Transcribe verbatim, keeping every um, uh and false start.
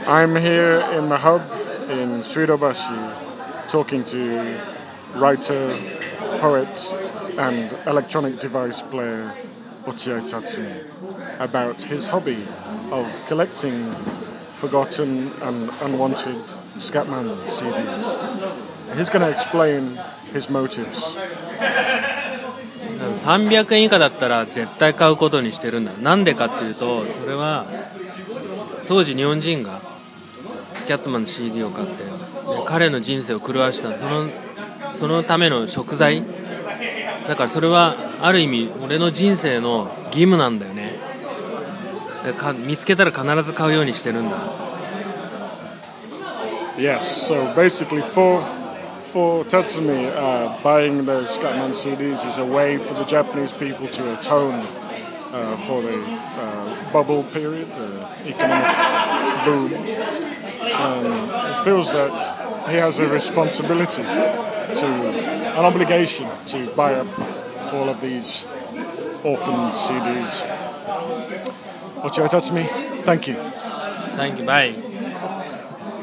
I'm here in the hub in Suidobashi talking to writer, poet, and electronic device player Ochiai Tatsumi about his hobby of collecting forgotten and unwanted Scatman C Ds. He's going to explain his motives. さんびゃくえん以下だったら絶対買うことにしてるんだ。なんでかっていうと、それは当時日本人がスキャットマンの シーディー を買って彼の人生を狂わしたそのそのための食材だから、それはある意味俺の人生の義務なんだよね。でか見つけたら必ず買うようにしてるんだ。 Yes, so basically for for Tatsumi, uh, buying the Scatman C Ds is a way for the Japanese people to atone uh, for the uh, bubble period, the economic boom. Um, he feels that he has a responsibility, to an obligation to buy up all of these orphaned C Ds. Ochiai Tatsumi, thank you. Thank you, bye.